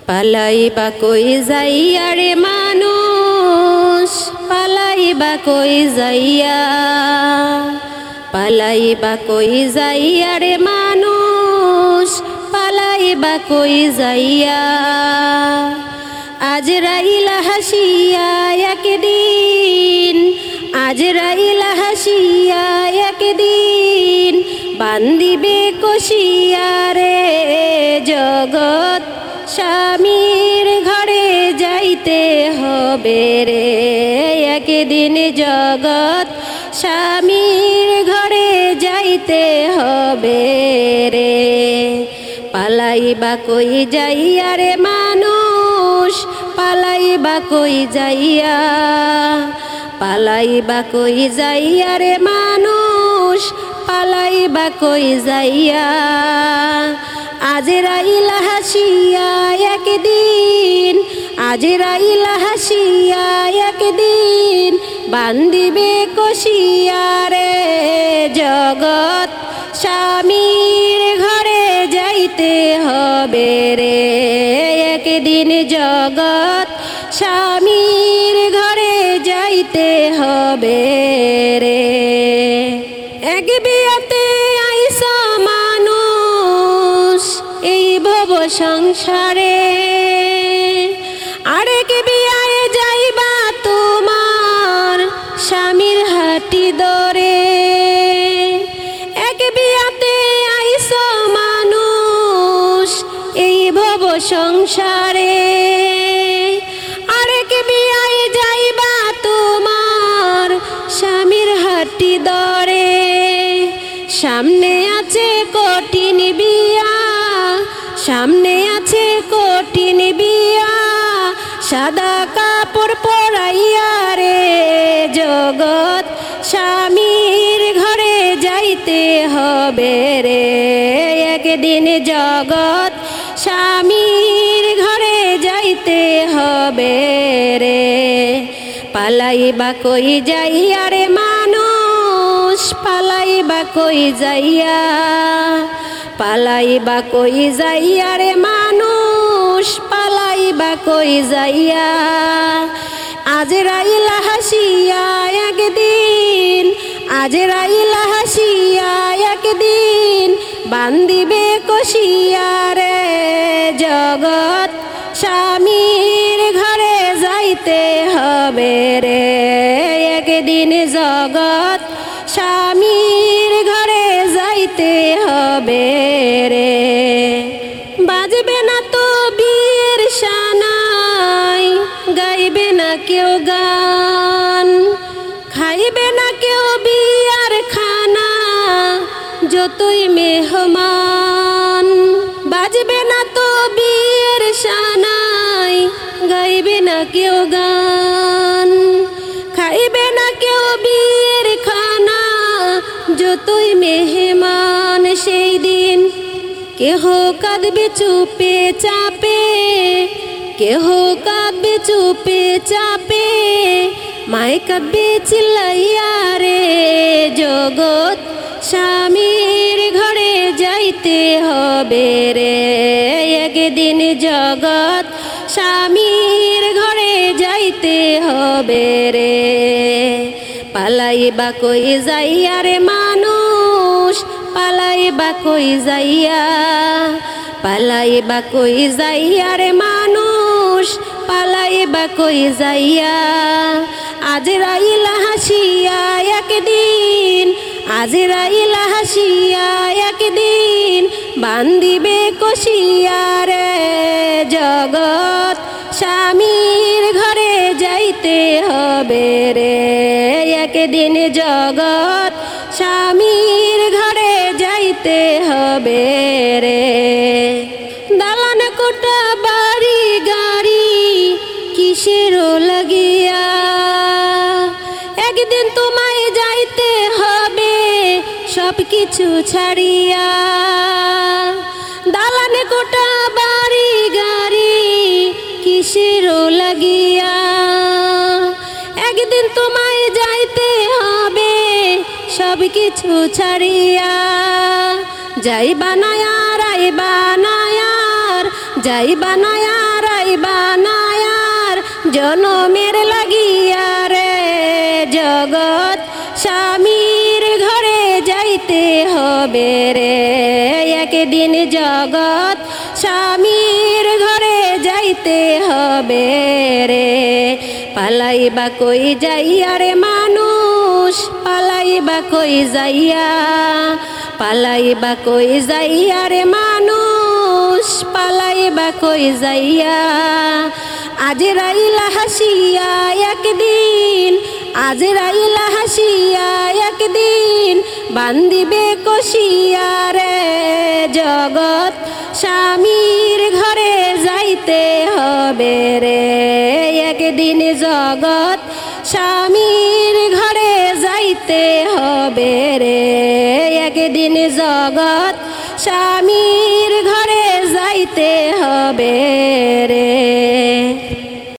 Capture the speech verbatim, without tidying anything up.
পালাইবা কই যাইয়া রে মানুষ, পালাইবা কই যাইয়া, পালাইবা কই যাইয়া রে মানুষ, পালাইবা কই যাইয়া। আজরাইল হাসিয়া একদিন, আজরাইল হাসিয়া একদিন, বান্দিবে কষিয়া রে জগৎ স্বামীর ঘরে যাইতে হবে রে একদিন, জগৎ স্বামীর ঘরে যাইতে হবে রে। পালাইবা কই যাইয়া রে মানুষ, পালাইবা কই যাইয়া, পালাইবা কই যাইয়া রে মানুষ, পালাইবা কই যাইয়া। আজরাইল হাসিয়া একদিন, আজরাইল হাসিয়া একদিন, বান্দিবে কষিয়া রে জগৎ স্বামীর ঘরে যাইতে হবে রে একদিন, জগৎ স্বামীর ঘরে যাইতে হবে রে। এক বিয়াতে আইসা মানুষ এই ভব সংসারে, আরেক বিয়ায় যাইবা তোমার স্বামীর হাটি দরে। এক বিয়াতে আইসা মানুষ এই ভব সংসারে, আরেক বিয়ায় যাইবা তোমার স্বামীর হাটি দরে। সামনে আছে কঠিন বিয়া, সামনে আছে কঠিন বিয়া, সাদা কাপড় পরাইয়া রে জগৎ স্বামীর ঘরে যাইতে হবে রে একদিন, জগৎ স্বামীর ঘরে যাইতে হবে রে। পালাইবা কই যাইয়া রে মানুষ, পালাইবা কই যাইয়া, পালাইবা কই যাইয়া রে মানুষ, পালাইবা কই যাইয়া। আজরাইল হাসিয়া একদিন, আজরাইল হাসিয়া একদিন, বান্দিবে কষিয়া রে জগৎ স্বামীর ঘরে যাইতে হবে রে একদিন, জগৎ স্বামীর ঘরে যাইতে হবে রে। বাজবে না তো বিয়ের শানাই, গাইবে না কেউ গান, খাইবে না কেউ বিয়ার খানা, যতই মেহমান। বাজবে না তো বিয়ের শানাই, গাইবে না কেউ গান, খাইবে না কেউ বিয়ের খানা, যতই মেহমান। সেই দিন কেহ কাঁদবে চুপে চাপে, কেহ কাঁদবে চুপে চাপে, মায় কাঁদবে চিল্লাইয়া রে জগৎ স্বামীর ঘরে যাইতে হবে রে একদিন, জগৎ স্বামীর ঘরে যাইতে হবে রে। পালাইবা কই যাইয়া রে মানুষ, পালাইবা কই যাইয়া, পালাইবা কই যাইয়া রে মানুষ, পালাইবা কই যাইয়া। আজরাইল হাসিয়া একদিন, আজরাইল হাসিয়া একদিন, বান্দিবে কষিয়া রে জগৎ স্বামীর ঘরে যাইতে হবে রে একদিন, জগৎ স্বামীর ঘরে যাইতে হবে রে। দালান কোঠা বাড়ি গাড়ি কিসেরও লাগিয়া, একদিন তোমায় যাইতে হবে সব কিছু ছাড়িয়া। দালান কোঠা বাড়ি গাড়ি কিসেরও লাগিয়া, একদিন তোমায় যাইতে হবে সব কিছু ছাড়িয়া। যাইবা না আর আইবা না আর, যাইবা না আর পাইবা না আর জনমের লাগিয়া রে জগৎ স্বামীর ঘরে যাইতে হবে রে একদিন জগৎ স্বামীর ঘরে যাইতে হবে রে পালাইবা কই যাইয়া রে মানুষ পালাইবা কই যাইয়া পালাইবা কই যাইয়া রে মানুষ পালাইবা কই যাইয়া আজ রাইলা হাসিয়া একদিন আজ রাইলা হাসিয়া একদিন বান্দিবে কষিয়া রে জগৎ স্বামীর ঘরে যাইতে হবে রে একদিন জগৎ স্বামীর ঘরে যাইতে হবে রে একদিন জগৎ স্বামীর ঘরে যাইতে হবে রে।